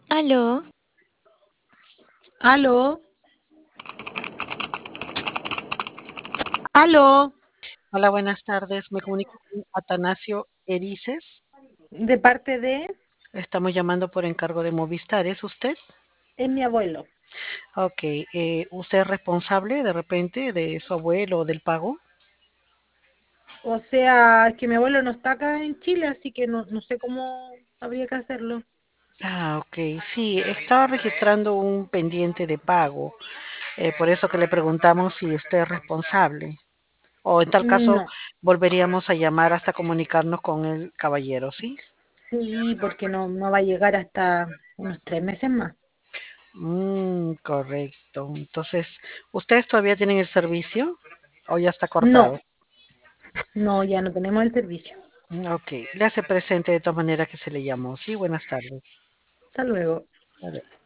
Aló, Aló, aló, hola, buenas tardes. Me comunico con Atanasio Erices. de parte de, Estamos llamando por encargo de Movistar. ¿Es usted? es mi abuelo. Ok. ¿Usted es responsable de repente de su abuelo o del pago? O sea, que mi abuelo no está acá en Chile, así que no sé cómo habría que hacerlo. Ah, ok. Sí, estaba registrando un pendiente de pago. Por eso que le preguntamos si usted es responsable. O en tal caso, No, volveríamos a llamar hasta comunicarnos con el caballero, ¿sí? sí, porque no va a llegar hasta unos 3 meses más. Correcto. Entonces, ¿ustedes todavía tienen el servicio o ya está No, cortado? no, ya no tenemos el servicio. Ok, le hace presente de todas maneras que se le llamó. Sí, buenas tardes. Hasta luego. A ver.